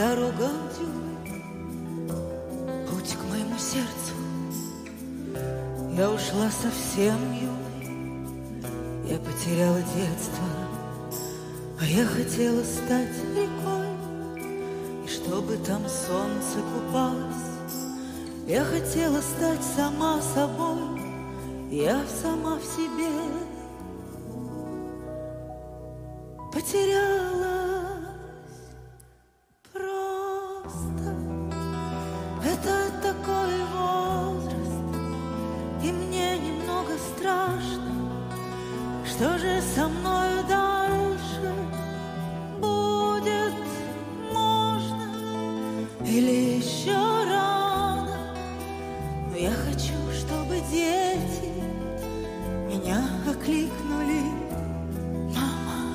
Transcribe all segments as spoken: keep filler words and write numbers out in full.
дорога дюны, путь к моему сердцу. Я ушла совсем юной, я потеряла детство, а я хотела стать рекой, и чтобы там солнце купалось. Я хотела стать сама собой, я сама в себе потерялась просто. Это такой возраст, и мне немного страшно. Что же со мною дальше будет? Можно или еще рано? Но я хочу, чтобы дети меня окликнули: мама.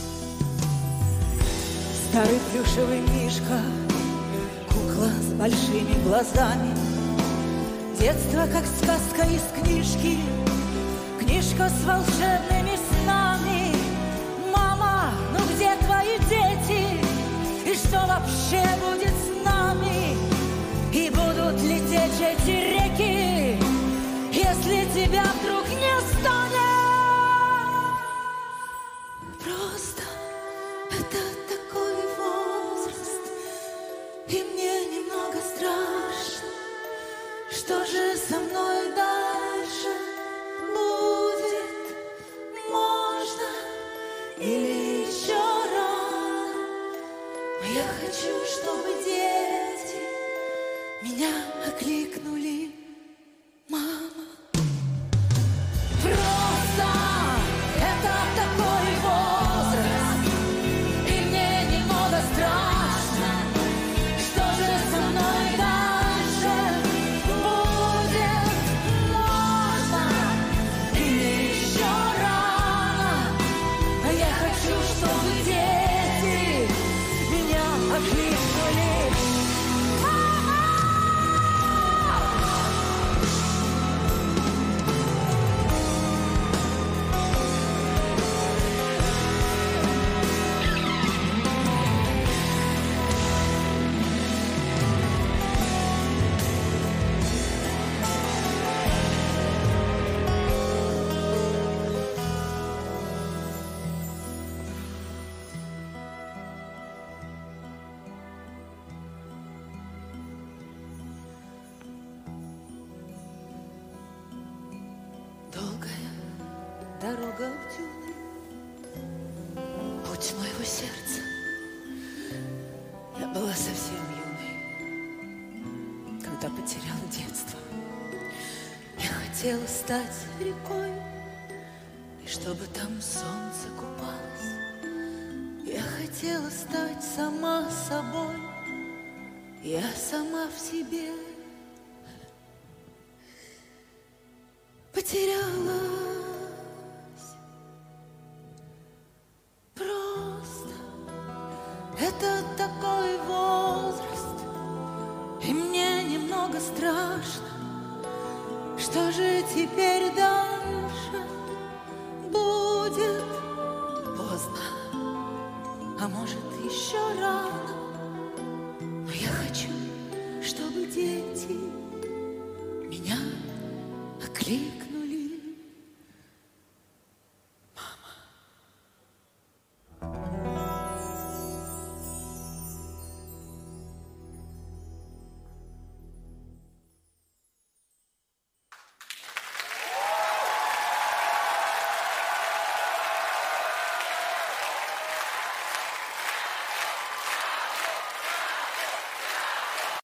Старый плюшевый мишка, кукла с большими глазами. Детство, как сказка из книжки, книжка с волшебными снами. Мама, ну где твои дети? И что вообще будет с нами? И будут лететь эти реки, если тебя вдруг не станет? Просто это такой возраст, и мне немного страшно. Что же со мной дальше будет? Можно или еще рано? Но я хочу, чтобы дети меня окликнули: мама. Просто это такой возраст, и мне немного страшно. Что же со мной дальше будет? Можно или еще рано? А я хочу, чтобы дети меня окликнули: мама! Долгая дорога в дюны, путь моего сердца. Я была совсем юной, когда потеряла детство. Я хотела стать рекой, и чтобы там солнце купалось. Я хотела стать сама собой, я сама в себе потерялась. Просто это такой возраст, и мне немного страшно. Что же теперь дальше будет? Поздно, а может еще рано. Но я хочу, чтобы дети меня окликнули: